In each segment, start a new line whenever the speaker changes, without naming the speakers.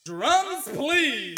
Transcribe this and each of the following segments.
Drums, please.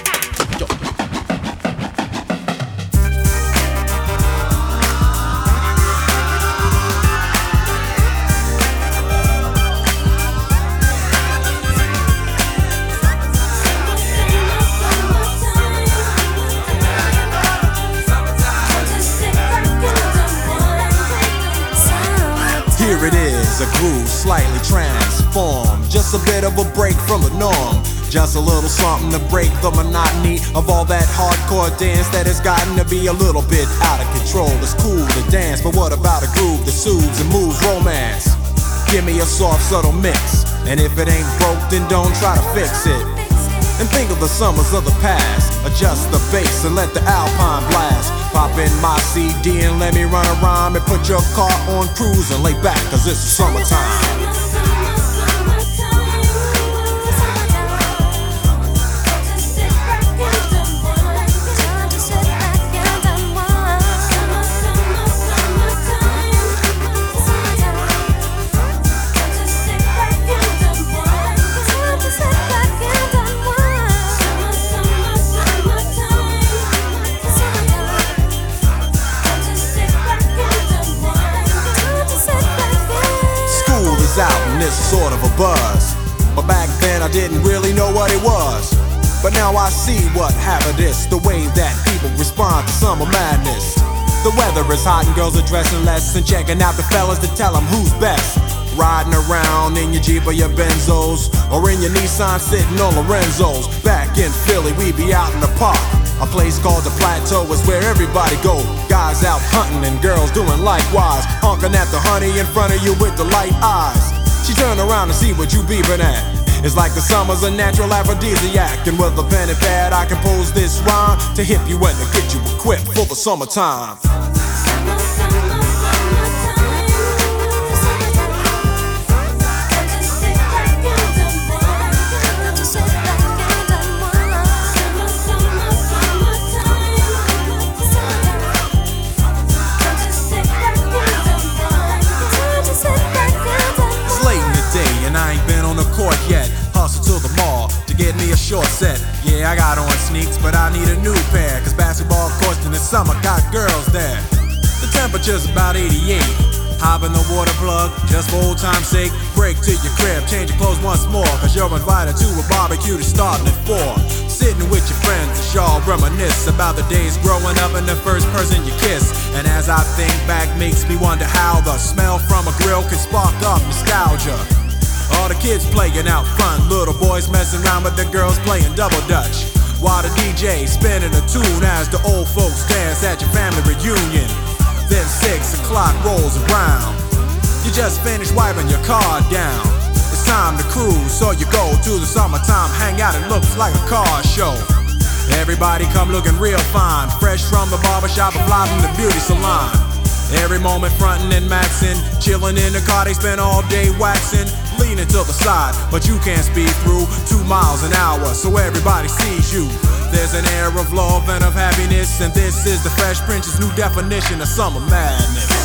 Here it is, a groove slightly transformed. Just a bit of a break from the norm. Just a little something to break the monotony of all that hardcore dance that has gotten to be a little bit out of control. It's cool to dance, but what about a groove that soothes and moves romance? Give me a soft, subtle mix, and if it ain't broke, then don't try to fix it. And think of the summers of the past. Adjust the bass and let the Alpine blast. Pop in my CD and let me run a rhyme and put your car on cruise and lay back, cause it's summertime. Out and it's sort of a buzz, but back then I didn't really know what it was. But now I see what happened is the way that people respond to summer madness. The weather is hot and girls are dressing less and checking out the fellas to tell them who's best. Riding around in your Jeep or your Benzos, or in your Nissan sitting on Lorenzo's. Back in Philly we be out in the park. A place called the Plateau is where everybody go. Guys out hunting and girls doing likewise. Honking at the honey in front of you with the light eyes. She turn around and see what you beeping at. It's like the summer's a natural aphrodisiac. And with a pen and pad I compose this rhyme to hip you and to get you equipped for the summertime. Yet, hustle to the mall to get me a short set. Yeah, I got on sneaks, but I need a new pair, cause basketball courts in the summer got girls there. The temperature's about 88. Hop in the water plug, just for old time's sake. Break to your crib, change your clothes once more, cause you're invited to a barbecue that's starting at 4. Sitting with your friends as y'all reminisce about the days growing up and the first person you kiss. And as I think back, makes me wonder how the smell from a grill can spark up nostalgia. All the kids playing out front, little boys messing around with the girls playing double dutch, while the DJ spinning a tune as the old folks dance at your family reunion. Then 6 o'clock rolls around, you just finished wiping your car down. It's time to cruise, so you go to the summertime hangout. It looks like a car show. Everybody come looking real fine, fresh from the barbershop or fly from the beauty salon. Every moment frontin' and maxin', chillin' in the car, they spend all day waxin'. Leaning to the side, but you can't speed through 2 miles an hour, so everybody sees you. There's an air of love and of happiness, and this is the Fresh Prince's new definition of summer madness.